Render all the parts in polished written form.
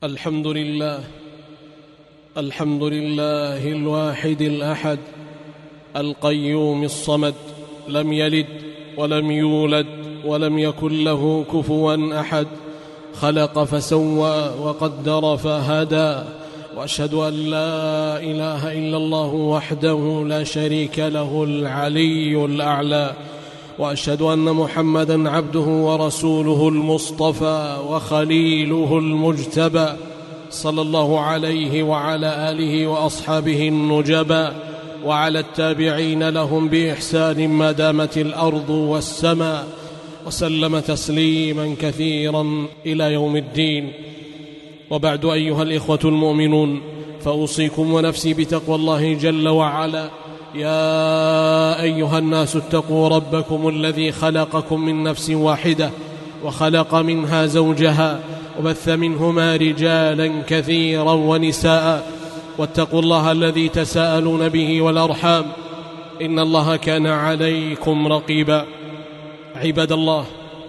الحمد لله الواحد الأحد القيوم الصمد، لم يلد ولم يولد ولم يكن له كفوا أحد، خلق فسوى وقدر فهدى، وأشهد أن لا إله إلا الله وحده لا شريك له العلي الأعلى، وأشهد أن محمدًا عبده ورسوله المصطفى وخليله المجتبى، صلى الله عليه وعلى آله وأصحابه النجبى، وعلى التابعين لهم بإحسان ما دامت الأرض والسماء، وسلم تسليما كثيرا إلى يوم الدين. وبعد، أيها الإخوة المؤمنون، فأوصيكم ونفسي بتقوى الله جل وعلا. يا أيها الناس، اتقوا ربكم الذي خلقكم من نفس واحدة، وخلق منها زوجها، وبث منهما رجالا كثيرا ونساء، واتقوا الله الذي تساءلون به والأرحام، إن الله كان عليكم رقيبا. عباد الله،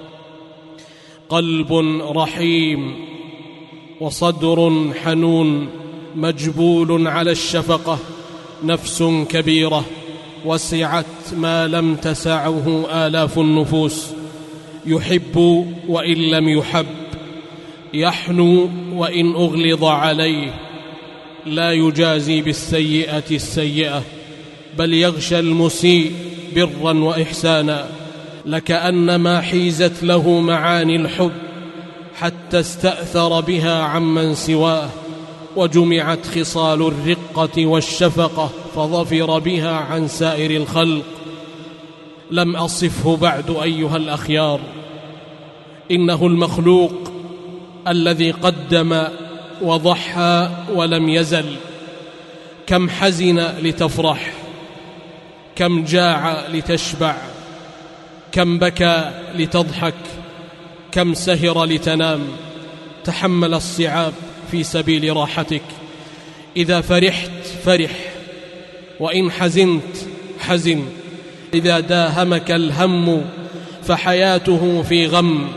قلب رحيم وصدر حنون مجبول على الشفقة، نفس كبيرة وسعت ما لم تسعه آلاف النفوس، يحب وإن لم يحب، يحنو وإن أغلظ عليه، لا يجازي بالسيئة السيئة، بل يغشى المسيء برا وإحسانا، لكأنما حيزت له معاني الحب حتى استأثر بها عمن سواه، وجمعت خصال الرقة والشفقة فظفر بها عن سائر الخلق. لم أصفه بعد أيها الأخيار، إنه المخلوق الذي قدم وضحى ولم يزل، كم حزن لتفرح، كم جاع لتشبع، كم بكى لتضحك، كم سهر لتنام، تحمل الصعاب في سبيل راحتك. إذا فرحت فرح، وإن حزنت حزن، إذا داهمك الهم فحياته في غم،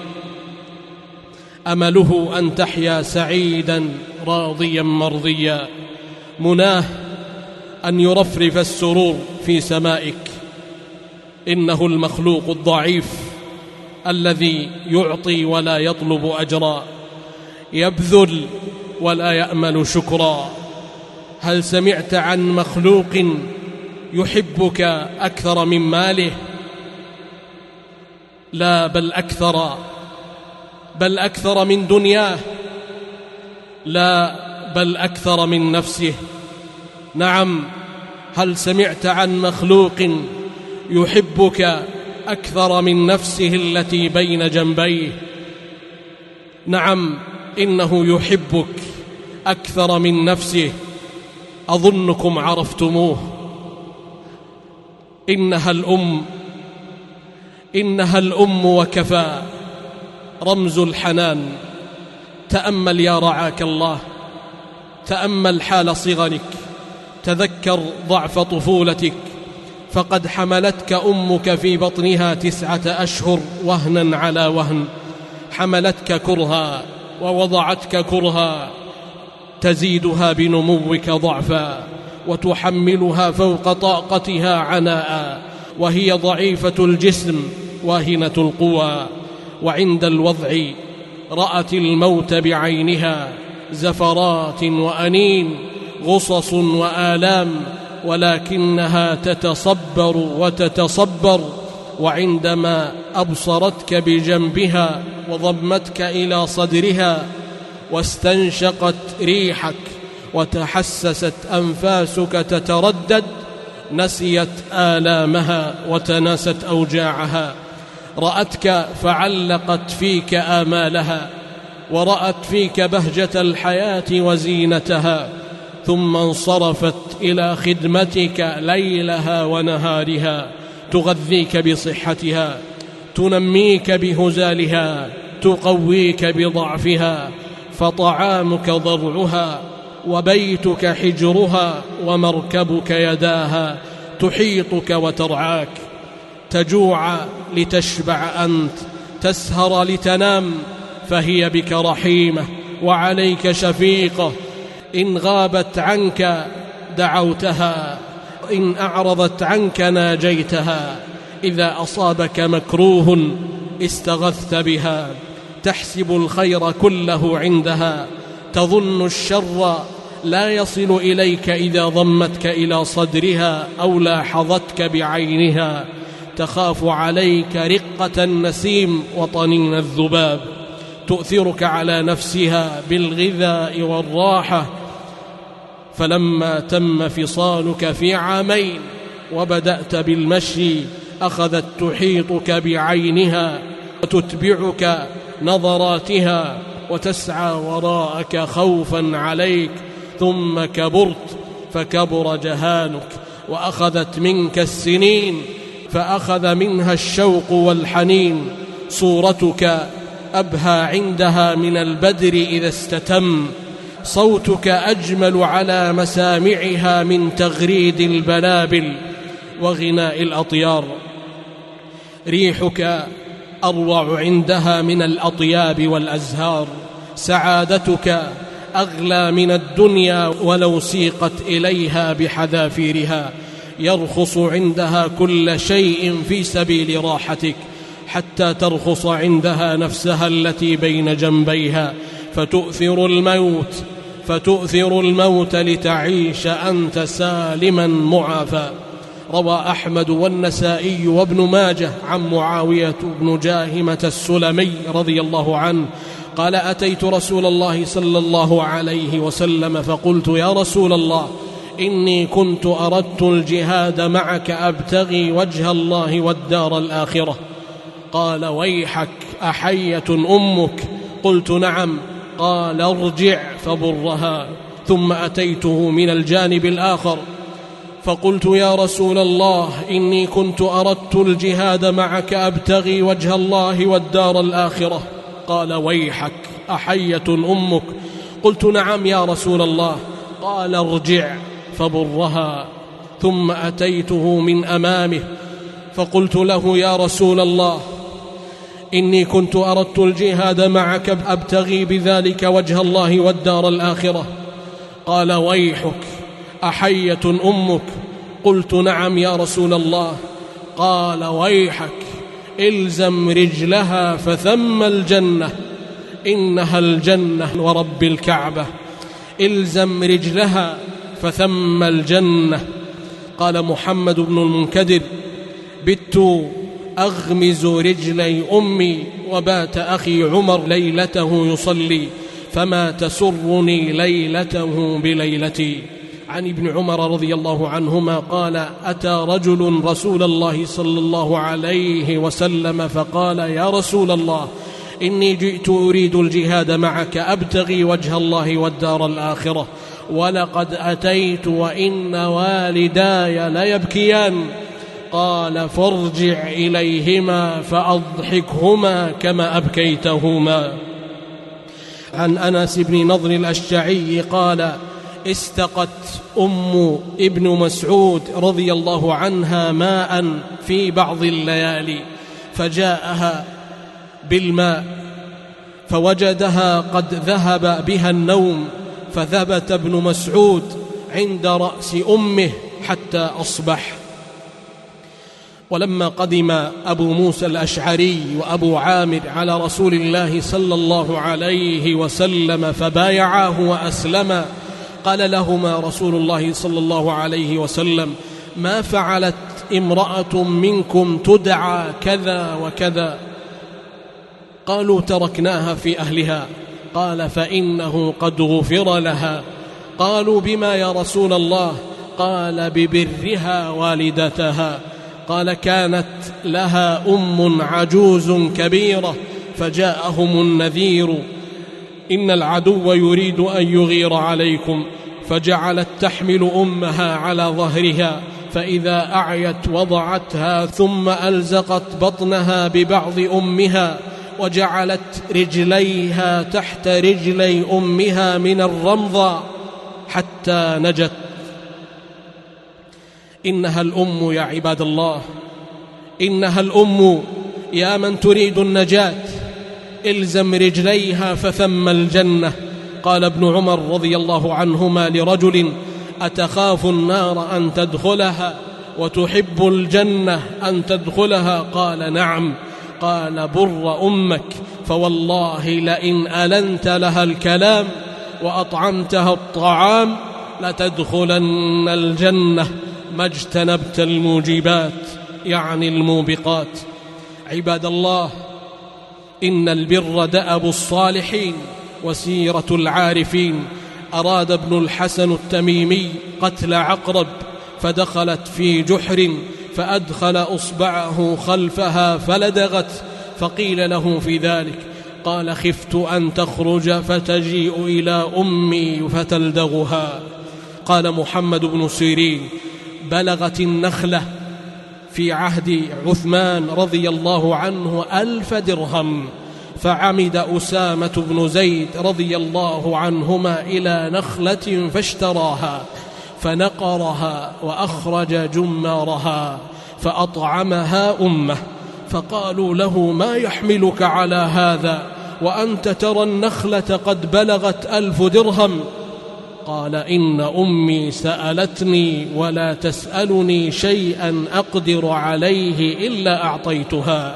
أمله أن تحيا سعيدا راضيا مرضيا، مناه أن يرفرف السرور في سمائك. إنه المخلوق الضعيف الذي يعطي ولا يطلب أجرا، يبذل ولا يأمل شكرا. هل سمعت عن مخلوق يحبك أكثر من ماله؟ لا، بل أكثر من دنياه، لا بل أكثر من نفسه. نعم، هل سمعت عن مخلوق يحبك أكثر من نفسه التي بين جنبيه؟ نعم، إنه يحبك أكثر من نفسه. أظنكم عرفتموه. إنها الأم وكفى، رمز الحنان. تأمل يا رعاك الله، تأمل حال صغرك، تذكر ضعف طفولتك، فقد حملتك أمك في بطنها 9 أشهر وهنا على وهن، حملتك كرها ووضعتك كرها، تزيدها بنموك ضعفا وتحملها فوق طاقتها عناء، وهي ضعيفة الجسم واهنة القوى، وعند الوضع رأت الموت بعينها، زفرات وأنين، غصص وآلام، ولكنها تتصبر وتتصبر. وعندما أبصرتك بجنبها وضمتك إلى صدرها واستنشقت ريحك وتحسست أنفاسك تتردد، نسيت آلامها وتناست أوجاعها. رأتك فعلقت فيك آمالها، ورأت فيك بهجة الحياة وزينتها، ثم انصرفت إلى خدمتك ليلها ونهارها، تغذيك بصحتها، تنميك بهزالها، تقويك بضعفها، فطعامك ضرعها، وبيتك حجرها، ومركبك يداها، تحيطك وترعاك. تجوع لتشبع أنت، تسهر لتنام، فهي بك رحيمة وعليك شفيقة، إن غابت عنك دعوتها، إن أعرضت عنك ناجيتها، إذا أصابك مكروه استغثت بها، تحسب الخير كله عندها، تظن الشر لا يصل إليك إذا ضمتك إلى صدرها أو لاحظتك بعينها، تخاف عليك رقة النسيم وطنين الذباب، تؤثرك على نفسها بالغذاء والراحة، فلما تم فصالك في عامين وبدأت بالمشي أخذت تحيطك بعينها وتتبعك نظراتها وتسعى وراءك خوفا عليك، ثم كبرت فكبر جهانك وأخذت منك السنين فأخذ منها الشوق والحنين، صورتك أبهى عندها من البدر إذا استتم، صوتك أجمل على مسامعها من تغريد البلابل وغناء الأطيار، ريحك أروع عندها من الأطياب والأزهار، سعادتك أغلى من الدنيا ولو سيقت إليها بحذافيرها، يرخص عندها كل شيء في سبيل راحتك، حتى ترخص عندها نفسها التي بين جنبيها، فتؤثر الموت لتعيش أنت سالما معافى. روى أحمد والنسائي وابن ماجه عن معاوية بن جاهمة السلمي رضي الله عنه قال: أتيت رسول الله صلى الله عليه وسلم فقلت: يا رسول الله، إني كنت أردت الجهاد معك أبتغي وجه الله والدار الآخرة. قال: ويحك، أحية أمك؟ قلت: نعم. قال: ارجع فبرها. ثم أتيته من الجانب الآخر فقلت: يا رسول الله، إني كنت أردت الجهاد معك أبتغي وجه الله والدار الآخرة. قال: ويحك، أحية أمك؟ قلت: نعم يا رسول الله. قال: ارجع فبرها. ثم أتيته من أمامه فقلت له: يا رسول الله، إني كنت أردت الجهاد معك أبتغي بذلك وجه الله والدار الآخرة. قال: ويحك، أحية أمك؟ قلت: نعم يا رسول الله. قال: ويحك، إلزم رجلها فثم الجنة، إنها الجنة ورب الكعبة، إلزم رجلها فثم الجنة. قال محمد بن المنكدر: بت أغمز رجلي أمي وبات أخي عمر ليلته يصلي، فما تسرني ليلته بليلتي. عن ابن عمر رضي الله عنهما قال: أتى رجل رسول الله صلى الله عليه وسلم فقال: يا رسول الله، إني جئت أريد الجهاد معك أبتغي وجه الله والدار الآخرة، ولقد أتيت وإن والداي ليبكيان. قال: فارجع إليهما فأضحكهما كما أبكيتهما. عن أنس بن نضر الأشجعي قال: استقت أم ابن مسعود رضي الله عنها ماء في بعض الليالي، فجاءها بالماء فوجدها قد ذهب بها النوم، فثبت ابن مسعود عند رأس أمه حتى أصبح. ولما قدم أبو موسى الأشعري وأبو عامر على رسول الله صلى الله عليه وسلم فبايعاه وأسلما، قال لهما رسول الله صلى الله عليه وسلم: ما فعلت امرأة منكم تدعى كذا وكذا؟ قالوا: تركناها في أهلها. قال: فإنه قد غفر لها. قالوا: بما يا رسول الله؟ قال: ببرها والدتها. قال: كانت لها أم عجوز كبيرة، فجاءهم النذير إن العدو يريد أن يغير عليكم، فجعلت تحمل أمها على ظهرها، فإذا أعيت وضعتها ثم ألزقت بطنها ببعض أمها، وجعلت رجليها تحت رجلي أمها من الرمضة حتى نجت. إنها الأم يا عباد الله، إنها الأم يا من تريد النجاة، إلزم رجليها فثم الجنة، قال ابن عمر رضي الله عنهما لرجل: أتخاف النار أن تدخلها وتحب الجنة أن تدخلها؟ قال: نعم. قال: بر أمك، فوالله لئن ألنت لها الكلام وأطعمتها الطعام لتدخلن الجنة ما اجتنبت الموجبات، يعني الموبقات. عباد الله، إن البر دأب الصالحين وسيرة العارفين. أراد ابن الحسن التميمي قتل عقرب، فدخلت في جحر فأدخل أصبعه خلفها فلدغت، فقيل له في ذلك قال: خفت أن تخرج فتجيء إلى أمي فتلدغها. قال محمد بن سيرين: بلغت النخلة في عهد عثمان رضي الله عنه 1000 درهم، فعمد أسامة بن زيد رضي الله عنهما إلى نخلة فاشتراها فنقرها وأخرج جمارها فأطعمها أمه، فقالوا له: ما يحملك على هذا وأنت ترى النخلة قد بلغت 1000 درهم؟ قال: إن أمي سألتني ولا تسألني شيئا أقدر عليه إلا أعطيتها.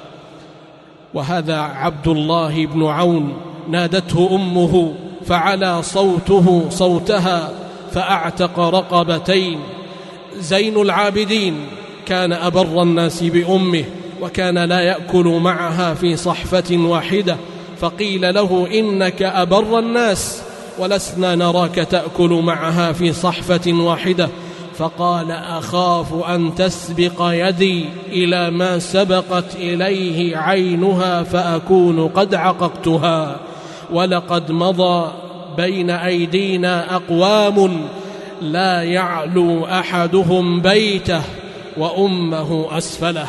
وهذا عبد الله بن عون نادته أمه فعلى صوته صوتها فأعتق رقبتين. زين العابدين كان أبر الناس بأمه، وكان لا يأكل معها في صحفة واحدة، فقيل له: إنك أبر الناس ولسنا نراك تأكل معها في صحفة واحدة. فقال: أخاف أن تسبق يدي إلى ما سبقت إليه عينها فأكون قد عققتها، ولقد مضى بين أيدينا أقوام لا يعلو أحدهم بيته وأمه أسفله.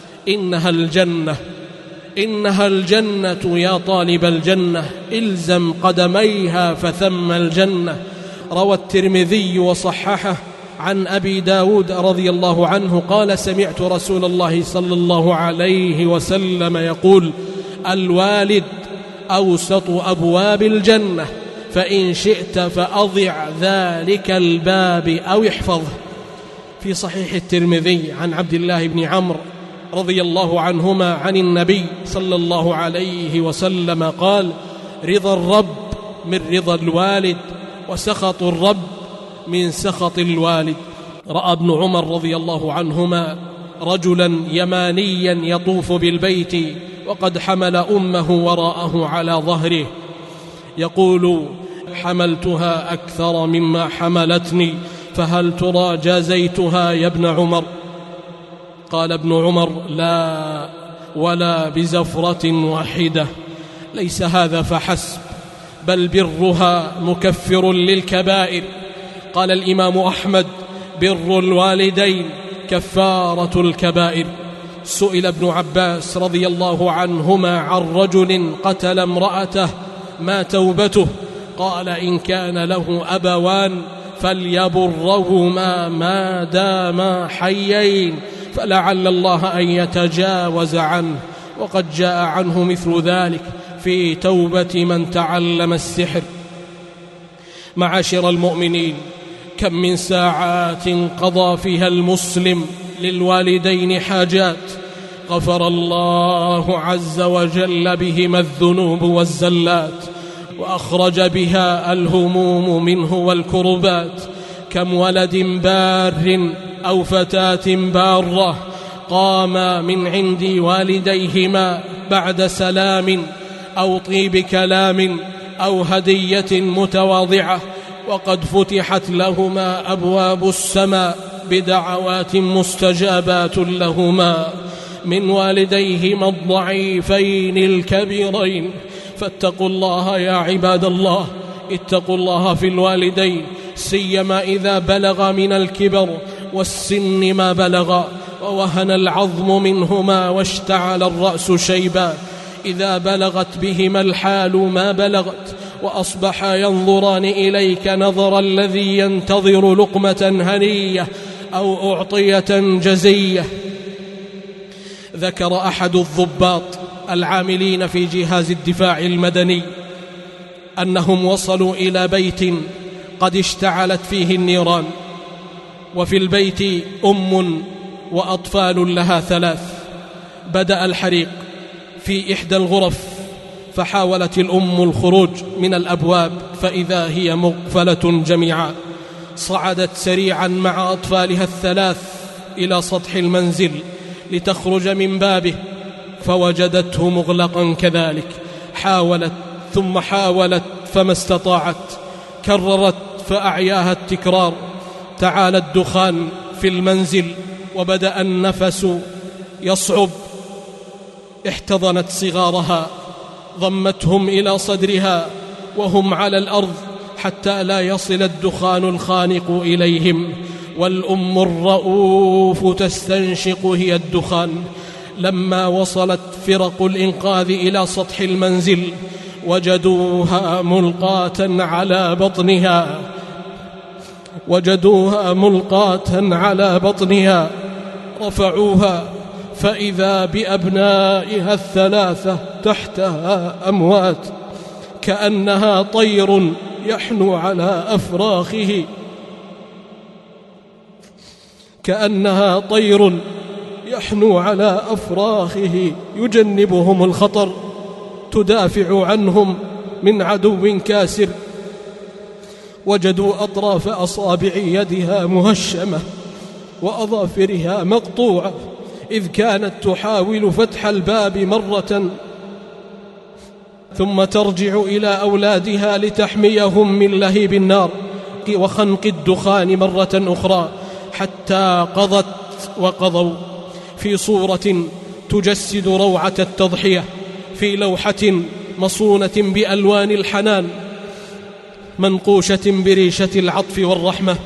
إنها الجنة يا طالب الجنة، إلزم قدميها فثم الجنة. روى الترمذي وصححه عن أبي داود رضي الله عنه قال: سمعت رسول الله صلى الله عليه وسلم يقول: الوالد أوسط أبواب الجنة، فإن شئت فأضع ذلك الباب أو احفظه. في صحيح الترمذي عن عبد الله بن عمرو رضي الله عنهما عن النبي صلى الله عليه وسلم قال: رضا الرب من رضا الوالد، وسخط الرب من سخط الوالد. رأى ابن عمر رضي الله عنهما رجلا يمانيا يطوف بالبيت وقد حمل أمه وراءه على ظهره يقول: حملتها أكثر مما حملتني، فهل ترى جازيتها يا ابن عمر؟ قال ابن عمر: لا، ولا بزفرة واحدة. ليس هذا فحسب، بل برها مكفر للكبائر. قال الإمام أحمد: بر الوالدين كفارة الكبائر. سئل ابن عباس رضي الله عنهما عن رجل قتل امرأته ما توبته؟ قال: إن كان له أبوان فليبرهما ما داما حيين، فلعل الله أن يتجاوز عنه. وقد جاء عنه مثل ذلك في توبة من تعلم السحر. معاشر المؤمنين، كم من ساعات قضى فيها المسلم للوالدين حاجات غفر الله عز وجل بهما الذنوب والزلات، وأخرج بها الهموم منه والكربات. كم ولد بار أو فتاة بارة قاما من عند والديهما بعد سلام أو طيب كلام أو هدية متواضعة، وقد فتحت لهما أبواب السماء بدعوات مستجابات لهما من والديهما الضعيفين الكبيرين. فاتقوا الله يا عباد الله، اتقوا الله في الوالدين، سيما إذا بلغ من الكبر والسن ما بلغ، ووهن العظم منهما واشتعل الرأس شيبا. إذا بلغت بهما الحال ما بلغت، وأصبحا ينظران إليك نظر الذي ينتظر لقمة هنية أو أعطية جزية. ذكر أحد الضباط العاملين في جهاز الدفاع المدني أنهم وصلوا إلى بيت قد اشتعلت فيه النيران، وفي البيت وأطفال لها 3. بدأ الحريق في إحدى الغرف، فحاولت الأم الخروج من الأبواب فإذا هي مقفلة جميعا. صعدت سريعا مع أطفالها 3 إلى سطح المنزل لتخرج من بابه، فوجدته مغلقا كذلك. حاولت ثم حاولت فما استطاعت، كررت فأعياها التكرار. تعالى الدخان في المنزل وبدأ النفس يصعب. احتضنت صغارها، ضمتهم إلى صدرها وهم على الأرض حتى لا يصل الدخان الخانق إليهم، والأم الرؤوف تستنشق هي الدخان. لما وصلت فرق الإنقاذ إلى سطح المنزل وجدوها ملقاة على بطنها، رفعوها فإذا بأبنائها 3 تحتها أموات، كأنها طير يحنو على أفراخه يجنبهم الخطر، تدافع عنهم من عدو كاسر. وجدوا أطراف أصابع يدها مهشمة وأظافرها مقطوعة، إذ كانت تحاول فتح الباب مرة ثم ترجع إلى أولادها لتحميهم من لهيب النار وخنق الدخان مرة أخرى، حتى قضت وقضوا في صورة تجسد روعة التضحية، في لوحة مصونة بألوان الحنان منقوشة بريشة العطف والرحمة.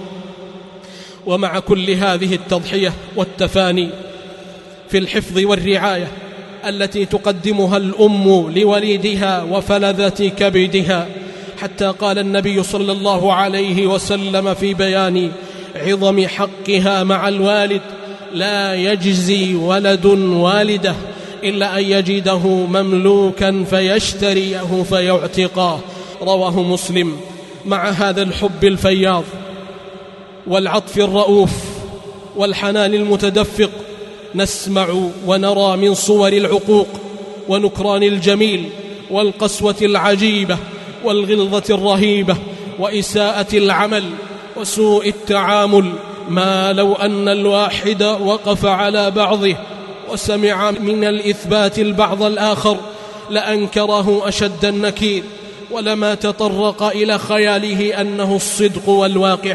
ومع كل هذه التضحية والتفاني في الحفظ والرعاية التي تقدمها الأم لوليدها وفلذة كبدها، حتى قال النبي صلى الله عليه وسلم في بيان عظم حقها مع الوالد: لا يجزي ولد والده إلا أن يجده مملوكا فيشتريه فيعتقاه. رواه مسلم. مع هذا الحب الفياض والعطف الرؤوف والحنان المتدفق، نسمع ونرى من صور العقوق ونكران الجميل والقسوة العجيبة والغلظة الرهيبة وإساءة العمل وسوء التعامل، ما لو أن الواحد وقف على بعضه وسمع من الإثبات البعض الآخر لأنكره أشد النكير، ولما تطرق إلى خياله أنه الصدق والواقع.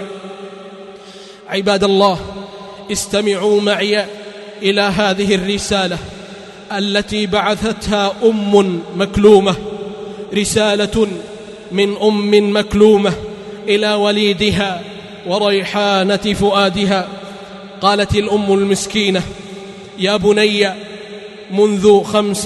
عباد الله، استمعوا معي إلى هذه الرسالة التي بعثتها أم مكلومة، رسالة من أم مكلومة إلى وليدها وريحانة فؤادها. قالت الأم المسكينة: يا بني، منذ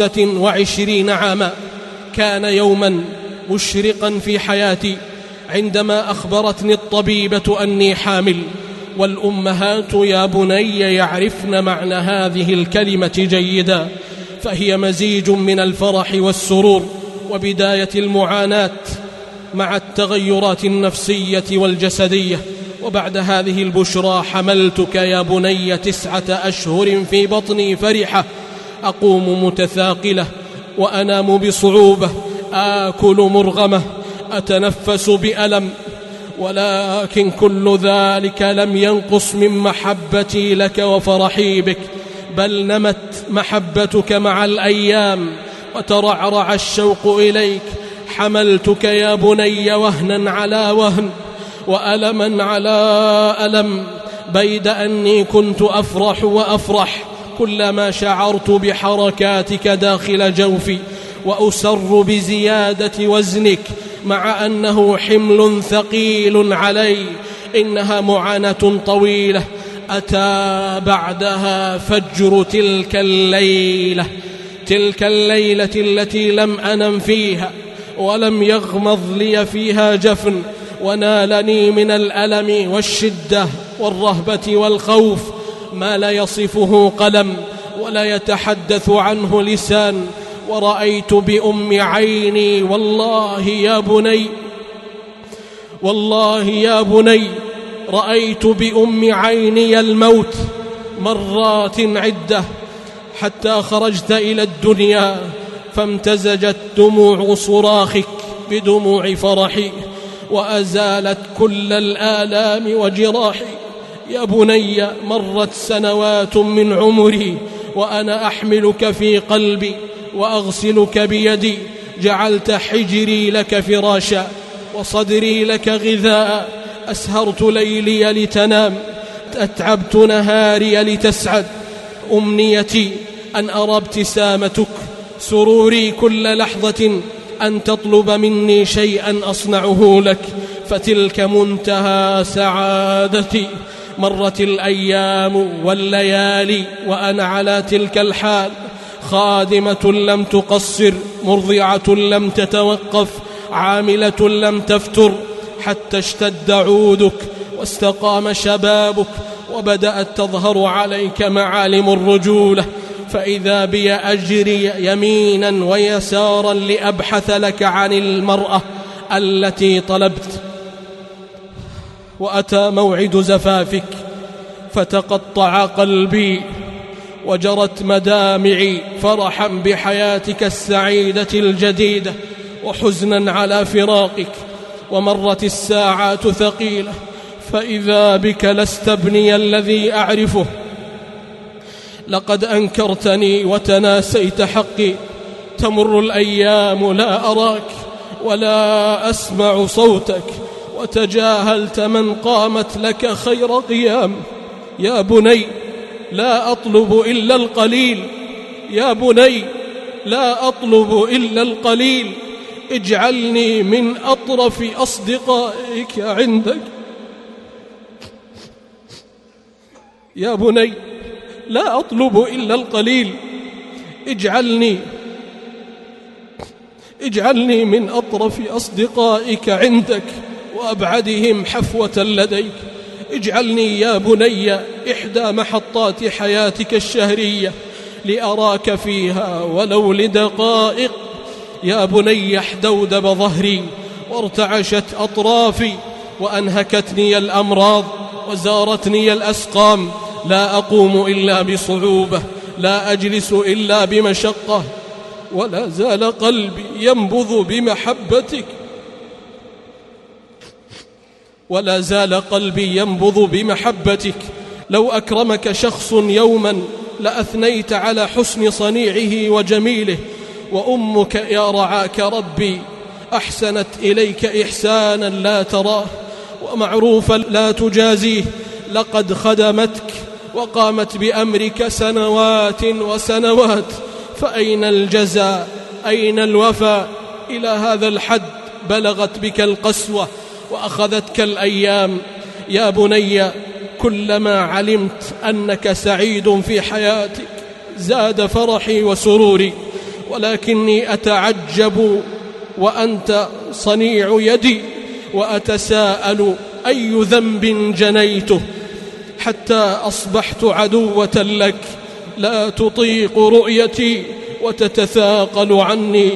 25 عاما كان يوما مشرقا في حياتي عندما أخبرتني الطبيبة أني حامل. والأمهات يا بني يعرفن معنى هذه الكلمة جيدا، فهي مزيج من الفرح والسرور وبداية المعاناة مع التغيرات النفسية والجسدية. وبعد هذه البشرى حملتك يا بني 9 أشهر في بطني فرحة، أقوم متثاقلة وأنام بصعوبة، آكل مرغمة، أتنفس بألم، ولكن كل ذلك لم ينقص من محبتي لك وفرحي بك، بل نمت محبتك مع الأيام وترعرع الشوق إليك. حملتك يا بني وهنا على وهن وألما على ألم، بيد أني كنت أفرح وأفرح كلما شعرت بحركاتك داخل جوفي، وأسر بزيادة وزنك مع أنه حمل ثقيل علي. إنها معاناة طويلة، أتى بعدها فجر تلك الليلة التي لم أنم فيها ولم يغمض لي فيها جفن، ونالني من الألم والشدة والرهبة والخوف ما لا يصفه قلم ولا يتحدث عنه لسان ورأيت بأم عيني والله يا بني رأيت بأم عيني الموت مرات عدة حتى خرجت إلى الدنيا فامتزجت دموع صراخك بدموع فرحي وأزالت كل الآلام وجراحي. يا بني مرت سنوات من عمري وأنا أحملك في قلبي وأغسلك بيدي، جعلت حجري لك فراشا وصدري لك غذاء، أسهرت ليلي لتنام، أتعبت نهاري لتسعد. أمنيتي أن أرى ابتسامتك، سروري كل لحظة أن تطلب مني شيئا أصنعه لك، فتلك منتهى سعادتي. مرت الأيام والليالي وأنا على تلك الحال، خادمة لم تقصر، مرضعة لم تتوقف، عاملة لم تفتر، حتى اشتد عودك واستقام شبابك وبدأت تظهر عليك معالم الرجولة. فإذا بي أجري يمينا ويسارا لأبحث لك عن المرأة التي طلبت، وأتى موعد زفافك فتقطع قلبي وجرت مدامعي فرحا بحياتك السعيدة الجديدة وحزنا على فراقك. ومرت الساعات ثقيلة فإذا بك لست ابني الذي أعرفه، لقد أنكرتني وتناسيت حقي. تمر الأيام لا أراك ولا أسمع صوتك، وتجاهلت من قامت لك خير قيام. يا بني لا أطلب إلا القليل، يا بني لا أطلب إلا القليل، اجعلني من أطرف أصدقائك عندك. يا بني لا أطلب إلا القليل، اجعلني من أطرف أصدقائك عندك وأبعدهم حفوة لديك. اجعلني يا بني إحدى محطات حياتك الشهرية لأراك فيها ولو لدقائق. يا بني احدودب ظهري وارتعشت أطرافي وأنهكتني الأمراض وزارتني الأسقام، لا أقوم إلا بصعوبة، لا أجلس إلا بمشقة، ولا زال قلبي ينبض بمحبتك، ولا زال قلبي ينبض بمحبتك. لو أكرمك شخص يوما لأثنيت على حسن صنيعه وجميله. وأمك يا رعاك ربي أحسنت إليك إحسانا لا تراه ومعروفا لا تجازيه، لقد خدمتك وقامت بأمرك سنوات وسنوات، فأين الجزاء؟ أين الوفاء؟ إلى هذا الحد بلغت بك القسوة وأخذتك الأيام. يا بني كلما علمت أنك سعيد في حياتك زاد فرحي وسروري، ولكني أتعجب وأنت صنيع يدي، وأتساءل أي ذنب جنيته حتى أصبحت عدوة لك، لا تطيق رؤيتي وتتثاقل عني.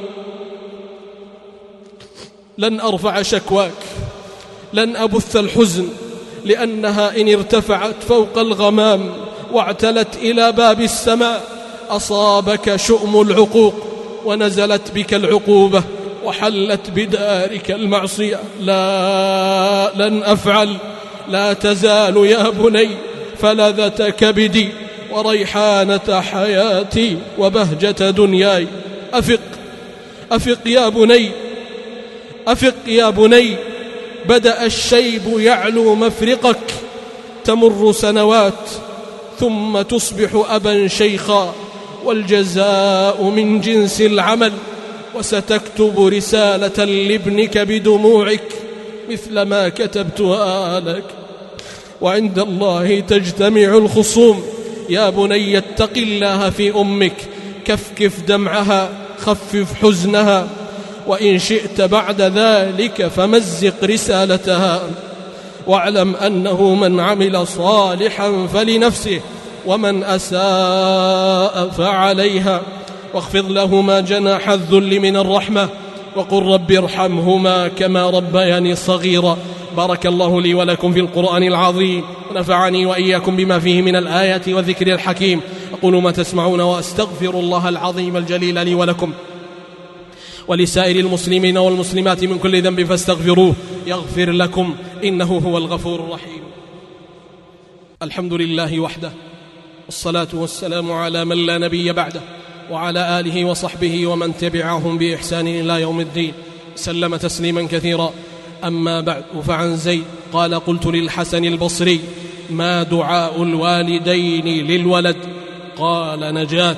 لن أرفع شكواك، لن أبث الحزن، لأنها إن ارتفعت فوق الغمام واعتلت إلى باب السماء أصابك شؤم العقوق ونزلت بك العقوبة وحلت بدارك المعصية. لا، لن أفعل. لا تزال يا بني فلذة كبدي وريحانة حياتي وبهجة دنياي. أفق، أفق يا بني، أفق يا بني. بدأ الشيب يعلو مفرقك، تمر سنوات ثم تصبح أبا شيخا، والجزاء من جنس العمل. وستكتب رسالة لابنك بدموعك مثل ما كتبتها لك، وعند الله تجتمع الخصوم. يا بني اتق الله في أمك، كفكف دمعها، خفف حزنها، وإن شئت بعد ذلك فمزق رسالتها، واعلم أنه من عمل صالحا فلنفسه ومن أساء فعليها، واخفض لهما جناح الذل من الرحمة وقل رب ارحمهما كما ربياني صغيرا. بارك الله لي ولكم في القرآن العظيم، ونفعني وإياكم بما فيه من الآيات والذكر الحكيم. أقول ما تسمعون وأستغفر الله العظيم الجليل لي ولكم ولسائر المسلمين والمسلمات من كل ذنب فاستغفروه يغفر لكم إنه هو الغفور الرحيم. الحمد لله وحده، والصلاة والسلام على من لا نبي بعده، وعلى آله وصحبه ومن تبعهم بإحسان إلى يوم الدين، سلم تسليما كثيرا. أما بعد، فعن زيد قال قلت للحسن البصري: ما دعاء الوالدين للولد؟ قال: نجاة.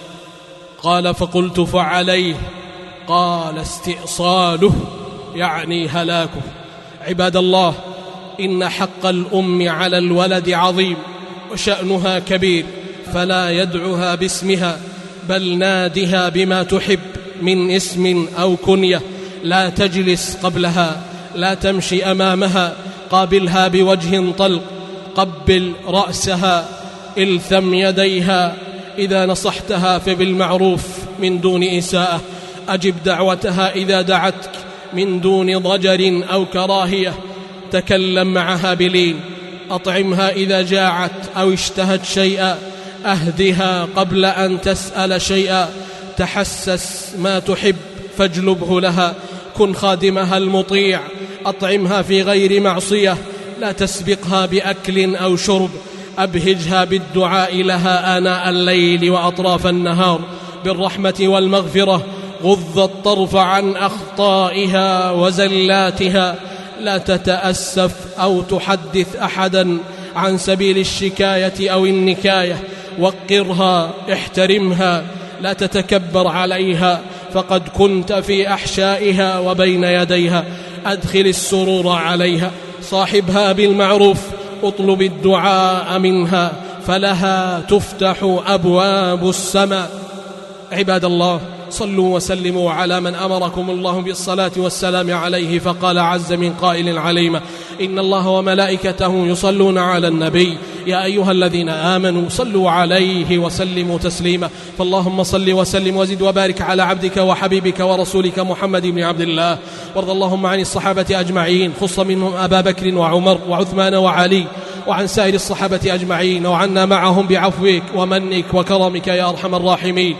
قال: فقلت: فعليه؟ قال: استئصاله، يعني هلاكه. عباد الله، إن حق الأم على الولد عظيم وشأنها كبير، فلا يدعها باسمها، بل نادها بما تحب من اسم أو كنية. لا تجلس قبلها، لا تمشي أمامها، قابلها بوجه طلق، قبل رأسها، إلثم يديها. إذا نصحتها فبالمعروف من دون إساءة، أجب دعوتها إذا دعتك من دون ضجر أو كراهية، تكلم معها بلين، أطعمها إذا جاعت أو اشتهت شيئا، أهدها قبل أن تسأل شيئا، تحسس ما تحب فاجلبه لها، كن خادمها المطيع، أطعمها في غير معصية، لا تسبقها بأكل أو شرب، أبهجها بالدعاء لها آناء الليل وأطراف النهار بالرحمة والمغفرة، غض الطرف عن أخطائها وزلاتها، لا تتأسف أو تحدث أحدا عن سبيل الشكاية أو النكاية، وقرها، احترمها، لا تتكبر عليها، فقد كنت في أحشائها وبين يديها، أدخل السرور عليها، صاحبها بالمعروف، اطلب الدعاء منها، فلها تفتح أبواب السماء. عباد الله، صلوا وسلموا على من أمركم الله بالصلاة والسلام عليه، فقال عز من قائل عليما: إن الله وملائكته يصلون على النبي يا أيها الذين آمنوا صلوا عليه وسلموا تسليما. فاللهم صل وسلم وزد وبارك على عبدك وحبيبك ورسولك محمد بن عبد الله، وارض اللهم عن الصحابة أجمعين، خص منهم أبا بكر وعمر وعثمان وعلي، وعن سائر الصحابة أجمعين، وعنا معهم بعفوك ومنك وكرمك يا أرحم الراحمين.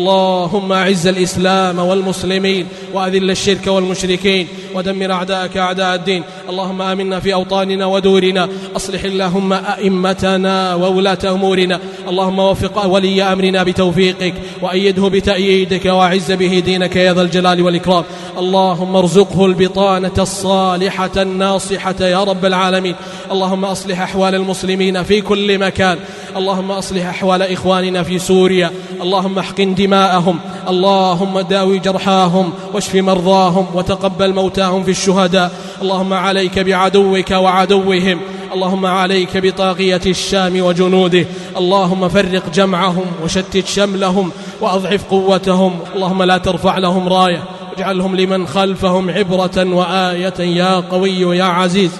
اللهم أعز الإسلام والمسلمين، وأذل الشرك والمشركين، ودمر أعداءك أعداء الدين. اللهم آمنا في أوطاننا ودورنا، أصلح اللهم أئمتنا وولاة أمورنا، اللهم وفق ولي أمرنا بتوفيقك، وأيده بتأييدك، وأعز به دينك يا ذا الجلال والإكرام. اللهم ارزقه البطانة الصالحة الناصحة يا رب العالمين. اللهم أصلح أحوال المسلمين في كل مكان، اللهم أصلح أحوال إخواننا في سوريا، اللهم احقن دماءهم، اللهم داوي جرحاهم واشف مرضاهم وتقبل موتاهم في الشهداء. اللهم عليك بعدوك وعدوهم، اللهم عليك بطاغية الشام وجنوده، اللهم فرق جمعهم وشتت شملهم وأضعف قوتهم، اللهم لا ترفع لهم راية، واجعلهم لمن خلفهم عبرة وآية يا قوي يا عزيز.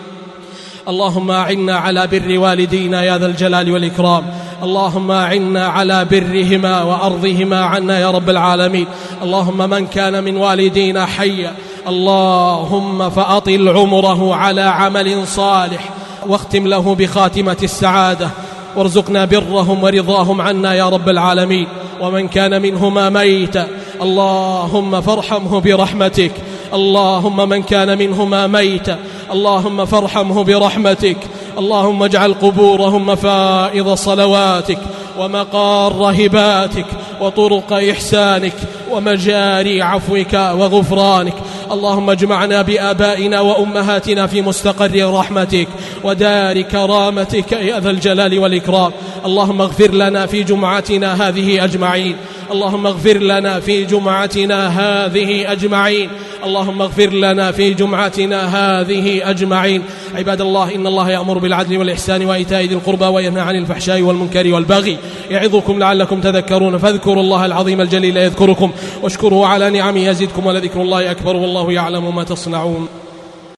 اللهم أعنا على بر والدينا يا ذا الجلال والإكرام، اللهم أعنا على برهما وأرضهما عنا يا رب العالمين. اللهم من كان من والدينا حيا، اللهم فأطل عمره على عمل صالح، واختم له بخاتمة السعادة، وارزقنا برهم ورضاهم عنا يا رب العالمين. ومن كان منهما ميتا، اللهم فارحمه برحمتك، اللهم من كان منهما ميتا، اللهم فارحمه برحمتك، اللهم اجعل قبورهم مفائض صلواتك ومقار هباتك وطرق إحسانك ومجاري عفوك وغفرانك. اللهم اجمعنا بآبائنا وأمهاتنا في مستقر رحمتك ودار كرامتك يا ذا الجلال والإكرام. اللهم اغفر لنا في جمعتنا هذه أجمعين، اللهم اغفر لنا في جمعتنا هذه أجمعين، اللهم اغفر لنا في جمعتنا هذه أجمعين. عباد الله، إن الله يأمر بالعدل والإحسان وإيتاء ذي القربى وينهى عن الفحشاء والمنكر والبغي، يعظكم لعلكم تذكرون. فاذكروا الله العظيم الجليل يذكركم، واشكروه على نعمه يزدكم، ولذكر الله أكبر، والله يعلم ما تصنعون.